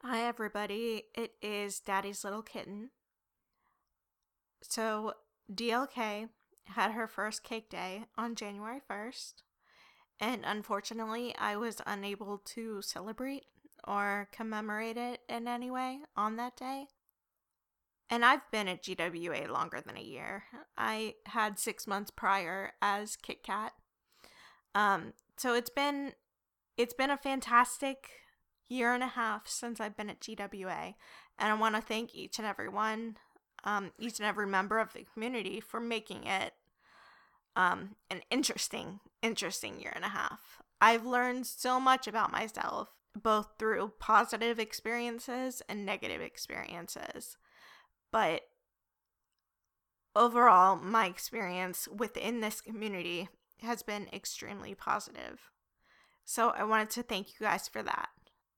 Hi, everybody. It is Daddy's Little Kitten. So, DLK had her first cake day on January 1st, and unfortunately, I was unable to celebrate or commemorate it in any way on that day. And I've been at GWA longer than a year. I had 6 months prior as Kit Kat. So it's been a fantastic year and a half since I've been at GWA, and I want to thank each and every one, each and every member of the community for making it an interesting year and a half. I've learned so much about myself, both through positive experiences and negative experiences, but overall, my experience within this community has been extremely positive. So I wanted to thank you guys for that.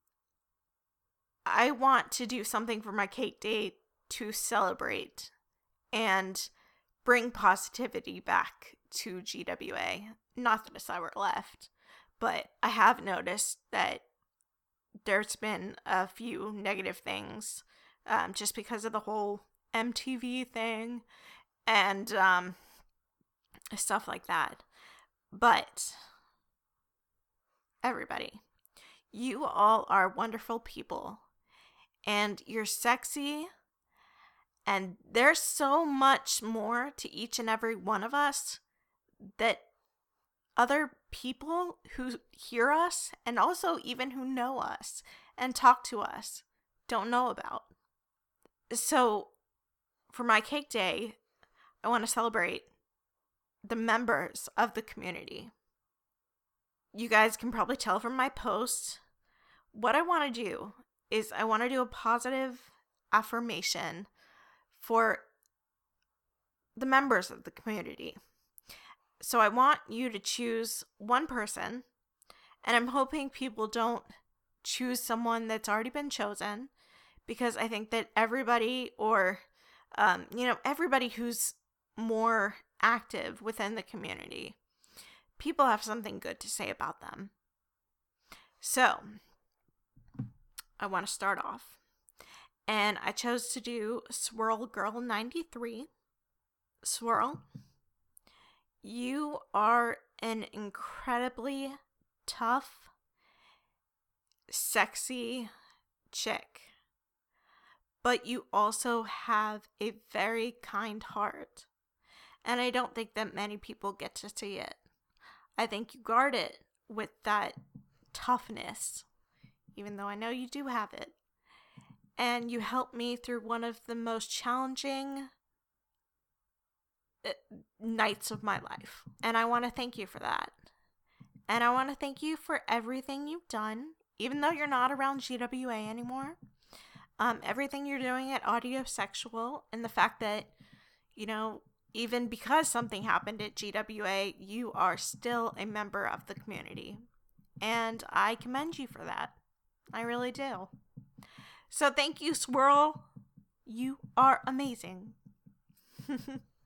I want to do something for my cake date to celebrate and bring positivity back to GWA. Not that it's ever left, but I have noticed that there's been a few negative things just because of the whole MTV thing and stuff like that. But everybody, you all are wonderful people, and you're sexy, and there's so much more to each and every one of us that other people who hear us and also even who know us and talk to us don't know about. So for my cake day, I want to celebrate the members of the community. You guys can probably tell from my post, what I want to do is I want to do a positive affirmation for the members of the community. So I want you to choose one person, and I'm hoping people don't choose someone that's already been chosen, because I think that everybody, or everybody who's more active within the community, people have something good to say about them. So I want to start off, and I chose to do Swirl Girl 93. Swirl, you are an incredibly tough, sexy chick, but you also have a very kind heart, and I don't think that many people get to see it. I think you guard it with that toughness, even though I know you do have it. And you helped me through one of the most challenging nights of my life. And I want to thank you for that. And I want to thank you for everything you've done, even though you're not around GWA anymore. Everything you're doing at Audiosexual, and the fact that, even because something happened at GWA, you are still a member of the community. And I commend you for that. I really do. So thank you, Swirl. You are amazing.